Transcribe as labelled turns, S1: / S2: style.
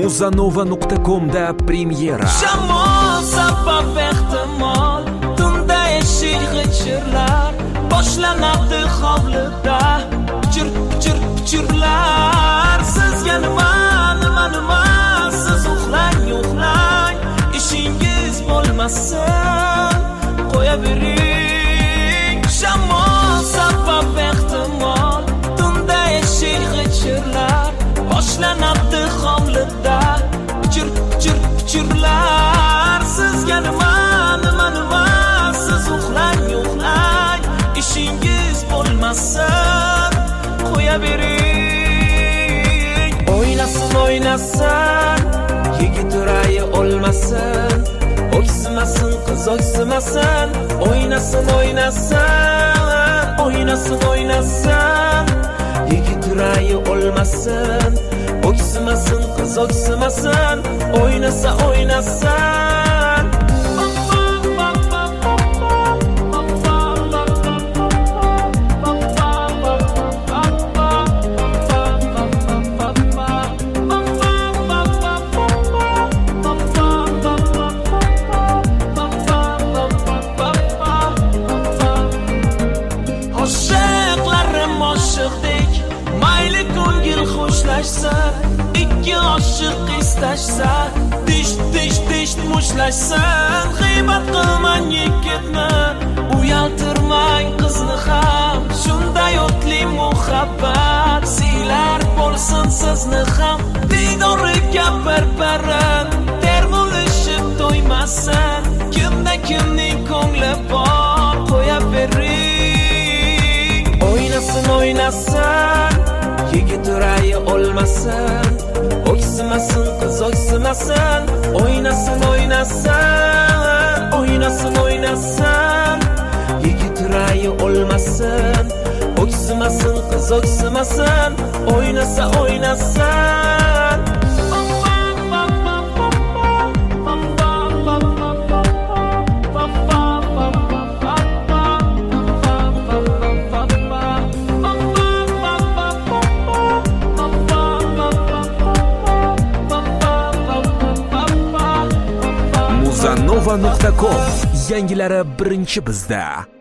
S1: Muzanova.com'da premyera.
S2: Shamol sabab ehtimol tunda eshik g'ichirlar, boshlanadi hovlida pichirlar. Sizga nima siz uxlang, ishingiz bo'lmasin, qo'yavering. Shamol sabab ehtimol tunda eshik g'ichirlar, boshlanadi hovlida pichirlar. Sizga nima siz uxlang, ishingiz bo'lmasin, qo'yavering. O'ynasin, yigit urayi o'lmasin, o'ksimasin, qiz o'ksimasin. O'ynasin, yigit urayi o'lmasin, o'ksimasin, qiz o'ksimasin. O'ynasin. Mayli ko'ngil xushlashsin, ikki oshiq istashsa, dish mushlashsin. G'iybat qilmang yigitni, uyaltirmang qizni ham. Shunday o'tli muhabbat siylar bo'lsin sizni ham. Didoriga bir-birin termulishib to'ymasin. Kimning ko'ngli bor, qo'yavering. O'ynasin, yigit urayi o'lmasin, o'ksimasin, qiz o'ksimasin. O'ynasin, yigit urayi o'lmasin, o'ksimasin, qiz o'ksimasin. O'ynasin.
S1: Muzanova.com, yangilari birinchi bizda.